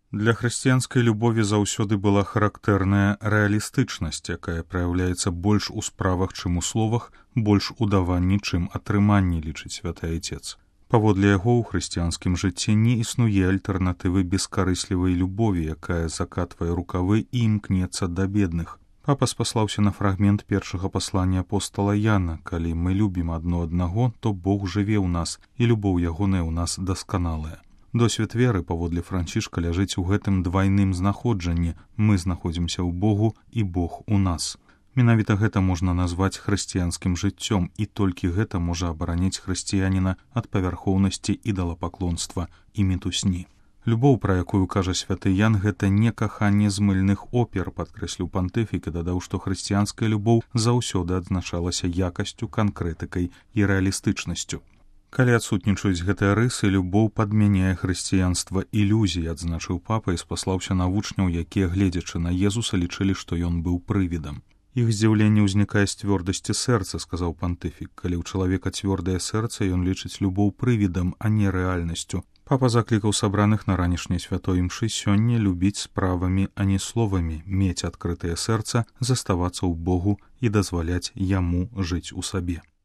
Для хрысціянскай любові заўсёды была характэрная рэалістычнасць, якая праяўляецца больш у справах, чым у словах, больш у даванні, чым атрыманні, лічыць святы айцец. Паводле яго ў хрысціянскім жыцці не існуе альтэрнатывы бескарыслівай любові, якая закатвае рукавы і імкнецца да бедных. Папа спаслаўся на фрагмент першага паслання апостала Яна: «Калі мы любім адно аднаго, то Бог жыве ў нас, і любоў ягоная ў нас дасканалая». Досвед веры, паводле Францішка, ляжыць у гэтым двайным знаходжанні. Мы знаходзімся ў Богу, і Бог у нас. Менавіта гэта можна назваць хрысціянскім жыццём, і толькі гэта можа абараніць хрысціяніна ад павярхоўнасці, ідалапаклонства і мітусні. Любоў, пра якую кажа святы Ян, гэта не каханне з мыльных опер, падкрэсліў пантыфік і дадаў, што хрысціянская любоў заўсёды адзначалася якасцю, канкрэтыкай і рэалістычнасцю. Калі адсутнічаюць гэтыя рысы, любоў падмяняе хрысціянства ілюзій, адзначыў папа і спаслаўся на вучняў, якія, гледзячы на Езуса, лічылі, што ён быў прывідам. Іх здзіўленне ўзнікае з цвёрдасці сэрца, сказаў пантыфік. Калі ў чалавека цвёрдае сэрца, ён лічыць любоў прывідам, а не рэальнасцю. Папа заклікаў сабраных на ранішняй святой імшы сёння любіць справамі, а не словамі, мець адкрытае сэрца, заставацца ў Богу і дазваляць яму жыць у сабе.